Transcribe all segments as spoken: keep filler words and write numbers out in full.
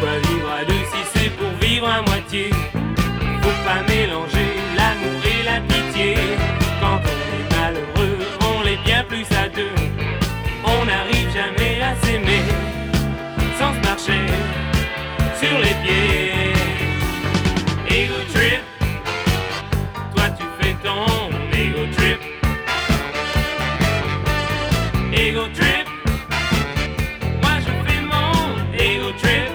Pourquoi vivre à deux si c'est pour vivre à moitié? Faut pas mélanger l'amour et la pitié. Quand on est malheureux, on l'est bien plus à deux. On n'arrive jamais à s'aimer sans se marcher sur les pieds. Ego trip, toi tu fais ton ego trip. Ego trip, moi je fais mon ego trip.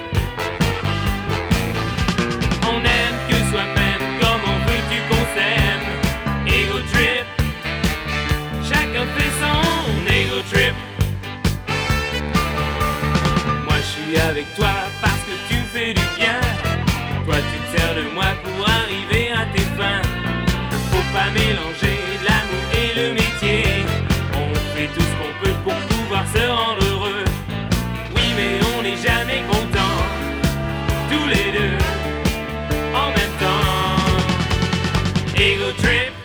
On aime que soi-même, comment veux-tu qu'on s'aime? Ego trip, chacun fait son ego trip. Moi je suis avec toi parce que tu me fais du bien. Toi tu te sers de moi pour arriver à tes fins. Faut pas mélanger l'amour et le métier. On fait tout ce qu'on peut pour pouvoir se rendre heureux. Oui mais on n'est jamais content, tous les deux en même temps. Ego trip.